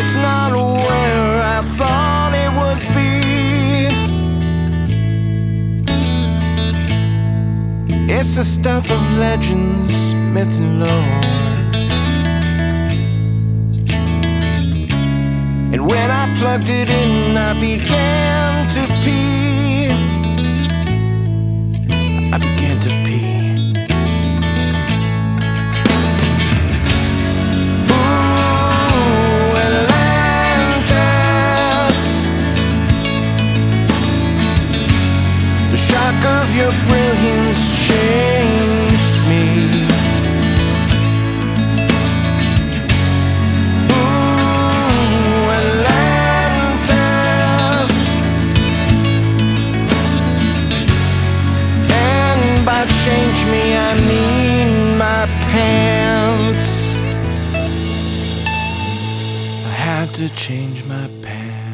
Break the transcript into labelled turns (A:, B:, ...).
A: it's not where I thought it would be. It's the stuff of legends, myth and lore. And when I plugged it in, I began to pee. I began to pee. Ooh, Atlantis, the shock of your brilliance changed me. Ooh, Atlantis, and by change me I mean my pants. I had to change my pants.